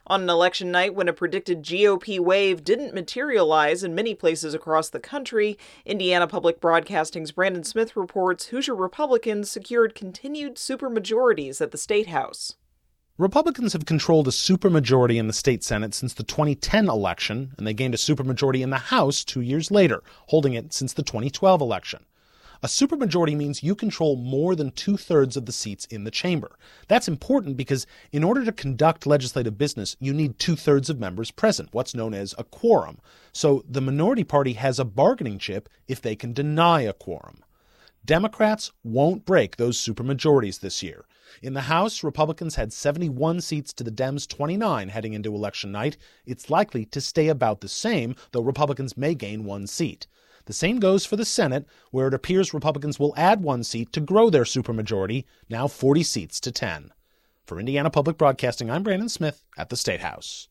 On an election night when a predicted GOP wave didn't materialize in many places across the country, Indiana Public Broadcasting's Brandon Smith reports Hoosier Republicans secured continued supermajorities at the State House. Republicans have controlled a supermajority in the state Senate since the 2010 election, and they gained a supermajority in the House 2 years later, holding it since the 2012 election. A supermajority means you control more than 2/3 of the seats in the chamber. That's important because in order to conduct legislative business, you need 2/3 of members present, what's known as a quorum. So the minority party has a bargaining chip if they can deny a quorum. Democrats won't break those supermajorities this year. In the House, Republicans had 71 seats to the Dems' 29 heading into election night. It's likely to stay about the same, though Republicans may gain one seat. The same goes for the Senate, where it appears Republicans will add one seat to grow their supermajority, now 40 seats to 10. For Indiana Public Broadcasting, I'm Brandon Smith at the State House.